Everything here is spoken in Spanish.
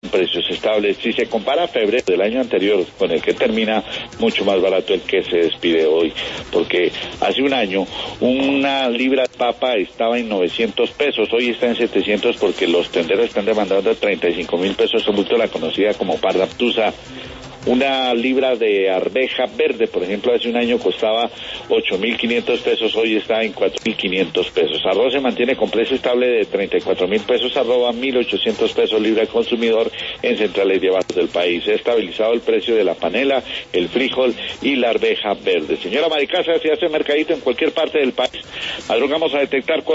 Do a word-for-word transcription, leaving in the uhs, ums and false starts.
precios estables. Si se compara febrero del año anterior con el que termina, mucho más barato el que se despide hoy, porque hace un año una libra de papa estaba en novecientos pesos, hoy está en setecientos porque los tenderos están demandando treinta y cinco mil pesos, son mucho la conocida como parda obtusa. Una libra de arveja verde, por ejemplo, hace un año costaba ocho mil quinientos pesos, hoy está en cuatro mil quinientos pesos. Arroz se mantiene con precio estable de treinta y cuatro mil pesos, arroba mil ochocientos pesos libra al consumidor en centrales de abastos del país. Se ha estabilizado el precio de la panela, el frijol y la arveja verde. Señora Maricasa, si hace mercadito en cualquier parte del país, madrugamos a detectar